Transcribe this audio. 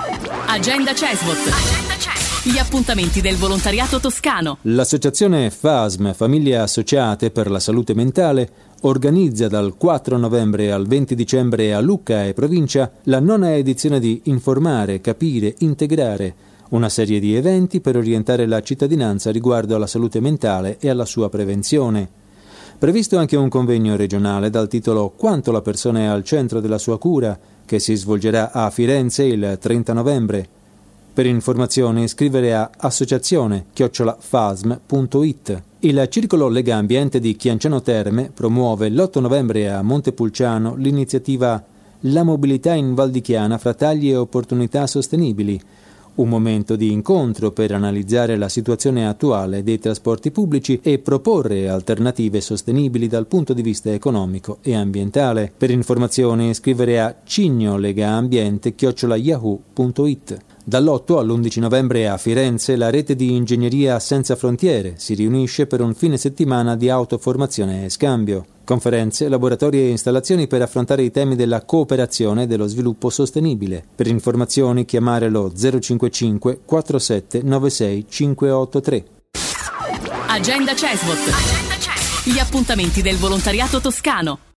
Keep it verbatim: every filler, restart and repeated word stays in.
Agenda Cesvot. Agenda Cesvot. Gli appuntamenti del volontariato toscano. L'associazione F A S M, Famiglie Associate per la Salute Mentale, organizza dal quattro novembre al venti dicembre a Lucca e provincia la nona edizione di Informare, Capire, Integrare, una serie di eventi per orientare la cittadinanza riguardo alla salute mentale e alla sua prevenzione. Previsto anche un convegno regionale dal titolo Quanto la persona è al centro della sua cura, che si svolgerà a Firenze il trenta novembre. Per informazioni scrivere a associazione chiocciola fasm punto it. Il Circolo Lega Ambiente di Chianciano Terme promuove l'otto novembre a Montepulciano l'iniziativa La mobilità in Val di Chiana fra tagli e opportunità sostenibili, un momento di incontro per analizzare la situazione attuale dei trasporti pubblici e proporre alternative sostenibili dal punto di vista economico e ambientale. Per informazioni scrivere a cignolegaambiente chiocciola yahoo punto it. Dall'otto all'undici novembre a Firenze la rete di ingegneria Senza Frontiere si riunisce per un fine settimana di autoformazione e scambio. Conferenze, laboratori e installazioni per affrontare i temi della cooperazione e dello sviluppo sostenibile. Per informazioni chiamare lo zero cinquantacinque quarantasette novantasei cinquecentoottantatré. Agenda Cesvot. Agenda Cesvot. Gli appuntamenti del volontariato toscano.